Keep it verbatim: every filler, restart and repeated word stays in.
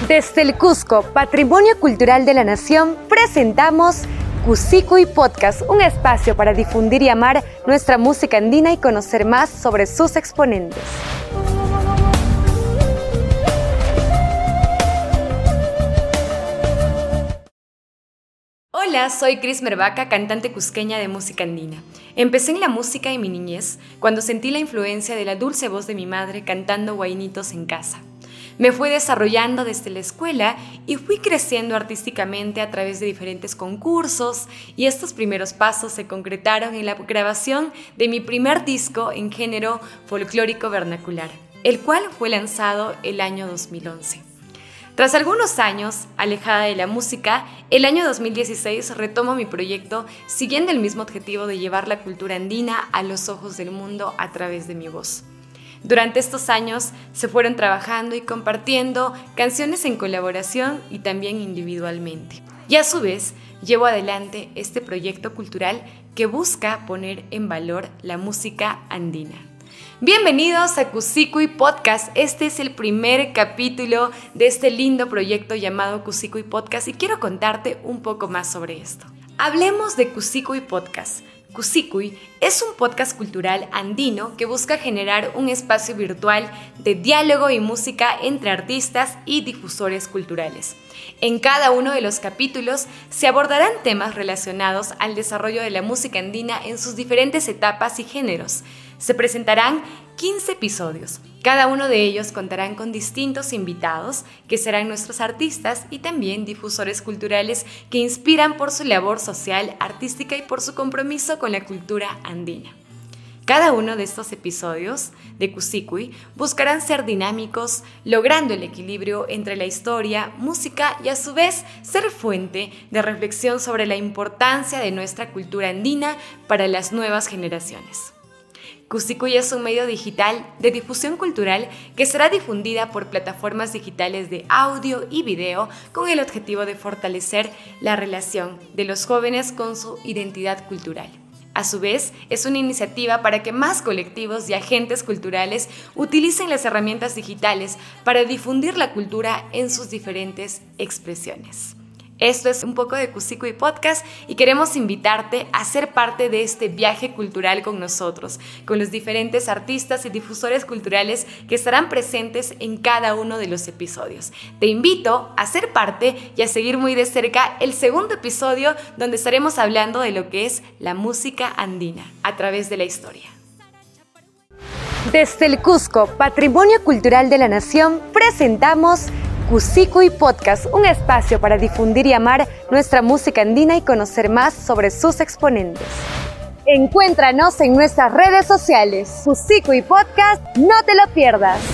Desde el Cusco, Patrimonio Cultural de la Nación, presentamos Cusicuy Podcast, un espacio para difundir y amar nuestra música andina y conocer más sobre sus exponentes. Hola, soy Cris Mervaca, cantante cusqueña de música andina. Empecé en la música en mi niñez, cuando sentí la influencia de la dulce voz de mi madre cantando huaynitos en casa. Me fui desarrollando desde la escuela y fui creciendo artísticamente a través de diferentes concursos, y estos primeros pasos se concretaron en la grabación de mi primer disco en género folclórico vernacular, el cual fue lanzado el año dos mil once. Tras algunos años alejada de la música, el año dos mil dieciséis retomo mi proyecto siguiendo el mismo objetivo de llevar la cultura andina a los ojos del mundo a través de mi voz. Durante estos años se fueron trabajando y compartiendo canciones en colaboración y también individualmente. Y a su vez llevo adelante este proyecto cultural que busca poner en valor la música andina. Bienvenidos a Cusicuy Podcast. Este es el primer capítulo de este lindo proyecto llamado Cusicuy Podcast y quiero contarte un poco más sobre esto. Hablemos de Cusicuy Podcast. Cusicuy es un podcast cultural andino que busca generar un espacio virtual de diálogo y música entre artistas y difusores culturales. En cada uno de los capítulos se abordarán temas relacionados al desarrollo de la música andina en sus diferentes etapas y géneros. Se presentarán quince episodios. Cada uno de ellos contarán con distintos invitados que serán nuestros artistas y también difusores culturales que inspiran por su labor social, artística y por su compromiso con la cultura andina. Cada uno de estos episodios de Cusicuy buscarán ser dinámicos, logrando el equilibrio entre la historia, música y a su vez ser fuente de reflexión sobre la importancia de nuestra cultura andina para las nuevas generaciones. Cusicuy es un medio digital de difusión cultural que será difundida por plataformas digitales de audio y video con el objetivo de fortalecer la relación de los jóvenes con su identidad cultural. A su vez, es una iniciativa para que más colectivos y agentes culturales utilicen las herramientas digitales para difundir la cultura en sus diferentes expresiones. Esto es un poco de Cusicuy Podcast y queremos invitarte a ser parte de este viaje cultural con nosotros, con los diferentes artistas y difusores culturales que estarán presentes en cada uno de los episodios. Te invito a ser parte y a seguir muy de cerca el segundo episodio, donde estaremos hablando de lo que es la música andina a través de la historia. Desde el Cusco, Patrimonio Cultural de la Nación, presentamos Cusicuy Podcast, un espacio para difundir y amar nuestra música andina y conocer más sobre sus exponentes. Encuéntranos en nuestras redes sociales. Cusicuy Podcast, no te lo pierdas.